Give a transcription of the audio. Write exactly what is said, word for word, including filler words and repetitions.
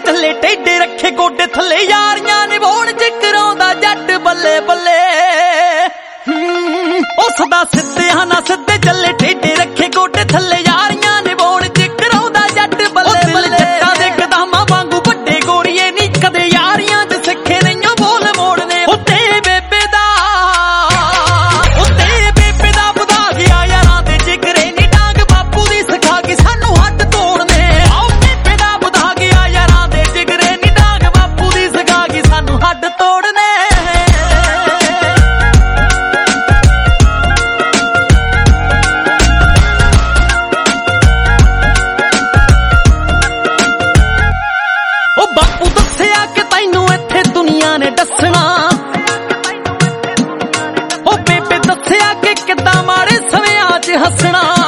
थले टेढ़े रखे गोडे थले यारियां निभाउण च कराउंदा जट बल्ले बल्ले। ओ सदा सिद्धे हां ना सिद्धे चले टेढ़े रखे गोडे थले यारियां निभाउण च कराउंदा जट बल्ले बल्ले। जट्टां दे कदमां वांगू वड्डे गोरीए नी कदे यारियां च सिखे नहीं बोल मोड़ने। ओ ते बेबे दा ओ ते बेबे दा वधा गया यारां दे जिगरे नी डांग बापू दी सिखा के सानू हੱਡ तोड़ने। आओ बेबे दा वधा गया यारां दे जिगरे नी डांग बापू दी सिखा के सानू हੱਡ तोड़ने। बापू दस्सिया कि तैनू इत्थे दुनिया ने दसना। ओ बेबे दस्सिया कि किद्दां माड़े सवेआं च हसना।